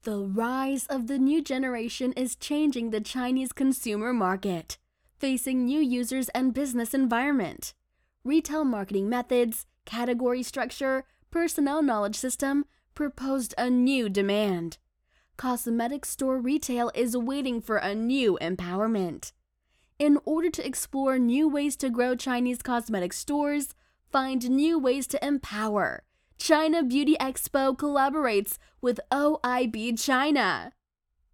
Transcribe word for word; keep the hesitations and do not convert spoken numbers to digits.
The rise of the new generation is changing the Chinese consumer market, facing new users and business environment. Retail marketing methods, category structure, personnel knowledge system proposed a new demand. Cosmetic store retail is waiting for a new empowerment. In order to explore new ways to grow Chinese cosmetic stores, find new ways to empower, China Beauty Expo collaborates with O I B China.